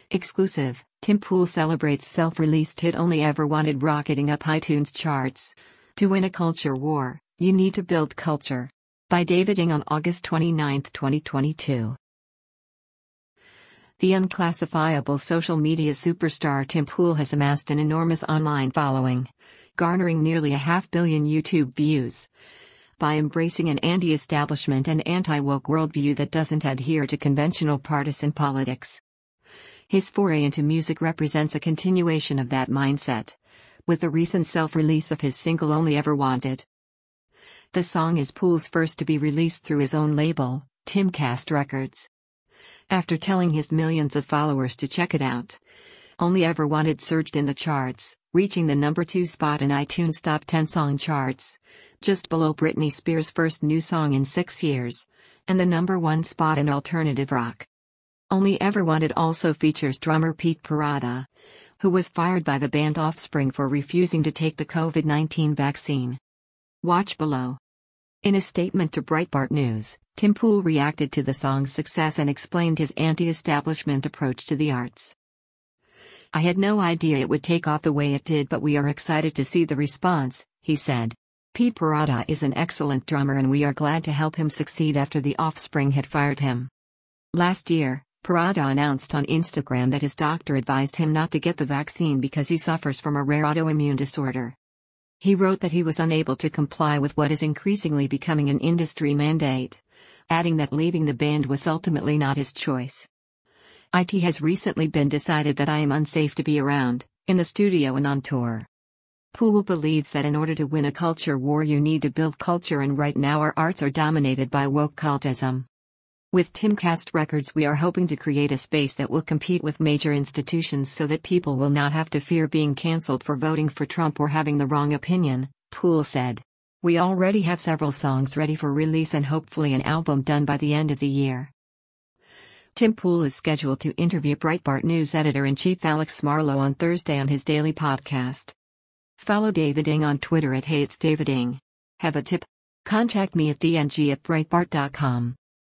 Exclusive, Tim Pool celebrates self-released hit Only Ever Wanted rocketing up iTunes charts. To win a culture war, you need to build culture. By David Ng on August 29, 2022. The unclassifiable social media superstar Tim Pool has amassed an enormous online following, garnering nearly 500 million YouTube views. By embracing an anti-establishment and anti-woke worldview that doesn't adhere to conventional partisan politics. His foray into music represents a continuation of that mindset, with the recent self-release of his single Only Ever Wanted. The song is Pool's first to be released through his own label, Timcast Records. After telling his millions of followers to check it out, Only Ever Wanted surged in the charts, reaching the number 2 spot in iTunes Top 10 song charts, just below Britney Spears' first new song in 6 years, and the number 1 spot in alternative rock. Only Ever Wanted also features drummer Pete Parada, who was fired by the band Offspring for refusing to take the COVID-19 vaccine. Watch below. In a statement to Breitbart News, Tim Pool reacted to the song's success and explained his anti-establishment approach to the arts. "I had no idea it would take off the way it did, but we are excited to see the response," he said. Pete Parada is an excellent drummer and we are glad to help him succeed after the Offspring had fired him. Last year, Parada announced on Instagram that his doctor advised him not to get the vaccine because he suffers from a rare autoimmune disorder. He wrote that he was unable to comply with what is increasingly becoming an industry mandate, adding that leaving the band was ultimately not his choice. "It has recently been decided that I am unsafe to be around, in the studio and on tour." Pool believes that in order to win a culture war you need to build culture, and right now our arts are dominated by woke cultism. "With Timcast Records we are hoping to create a space that will compete with major institutions so that people will not have to fear being cancelled for voting for Trump or having the wrong opinion," Pool said. "We already have several songs ready for release and hopefully an album done by the end of the year." Tim Pool is scheduled to interview Breitbart News editor-in-chief Alex Marlow on Thursday on his daily podcast. Follow David Ng on Twitter at @HeyIt'sDavidNg. Have a tip? Contact me at dng@breitbart.com.